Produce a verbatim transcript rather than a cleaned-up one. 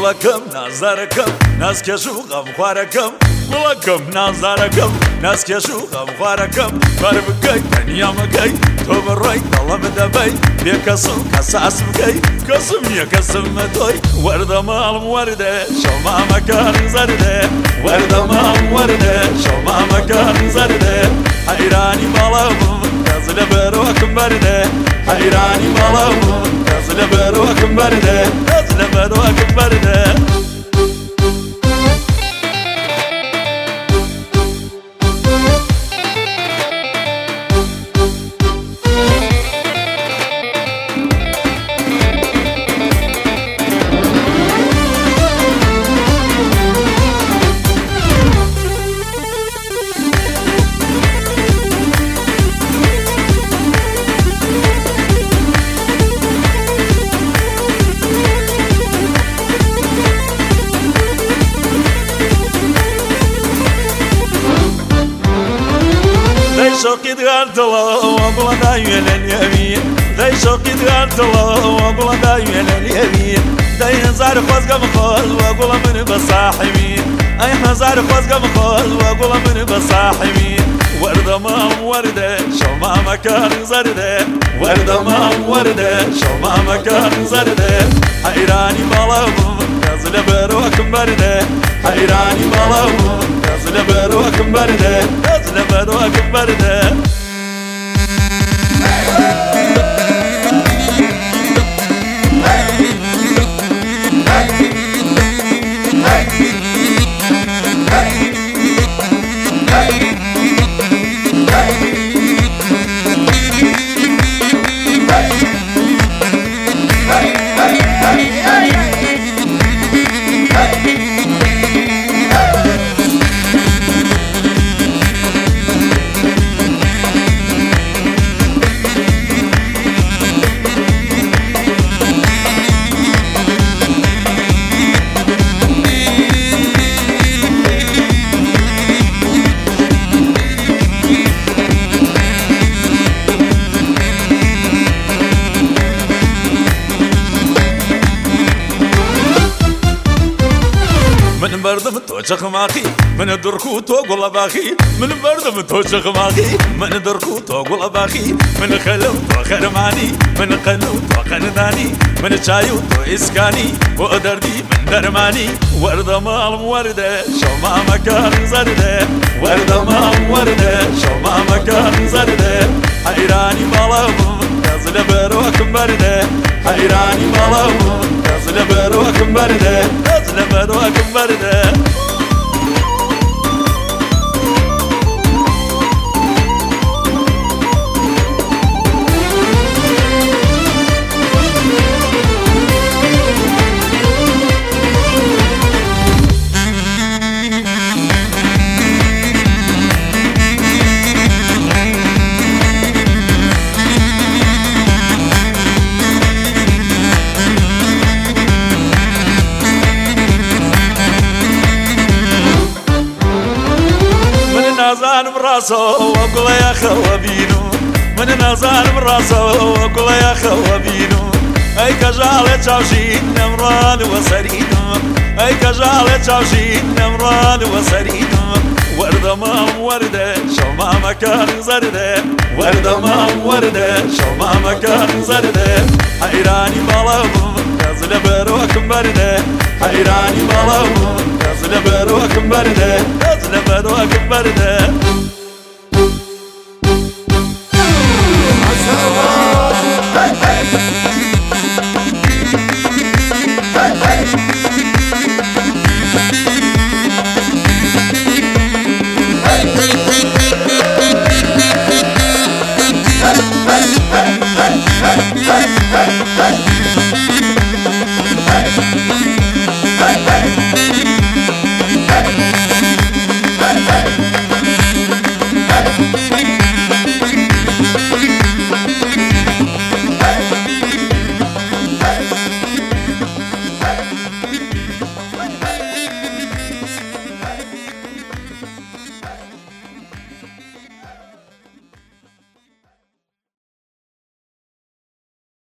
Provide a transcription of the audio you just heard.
گوڵەکەم نازارەکەم نازکێش و غەمخوارەکەم گوڵەکەم نازارەکەم نازکێش و غەمخوارەکەم بەر بکەی تەنیامەکەی تۆ بڕۆی دەڵە بدەبەی بێ کەس و کەساس بکەی کەسم نییە کەسم مەتۆی وەردە ماڵم وەردە شەمامەکان زەردە وەردە ماڵم وەردە شەمامەکان زەردە حەیرانی ماڵەمم کەس لە بەرۆکم بەردە حەیرانی ماڵەمم کەس لە بەرۆکم بەردە کەس لە بەرۆکم بەردە شوقي دغالت الله وقول دايما اليمين داي شوقي دغالت الله وقول دايما اليمين داي هزار خوزقة مخوز وقول من بصاحبين اي هزار خوزقة مخوز وقول من بصاحبين وردة مام وردة شو ما مكان زردة وردة مام وردة شو ما مكان زردة حيراني مالهم كازل بروكم بردة حيراني مالهم كازل بروكم بردة كازل بروكم بردة من بردم تو چخماقی من درکو تو گل باخی من بردم تو چخماقی من درکو تو گل باخی من خلو تو خرمانی من قنو تو قندانی من چایو تو اسکانی و دردی من درمانی ورده مالم ورده شما مکان زرده ورده مالم ورده شما مکان زرده حیرانی مالم کازل بروکم برده حیرانی مالم کازل بروکم برده کازل بروکم برده نازان براسه وقول يا خوابينو من نازان براسه وقول يا خوابينو اي كجال تشاوشين نمران وسرينو اي كجال تشاوشين نمران وسرينو وردة مام وردة شو ما مكان زردة وردة مام وردة شو ما مكان زردة حيراني مالهم كازل بروكم بردة حيراني مالهم كازل بروكم بردة كازل بروكم بردة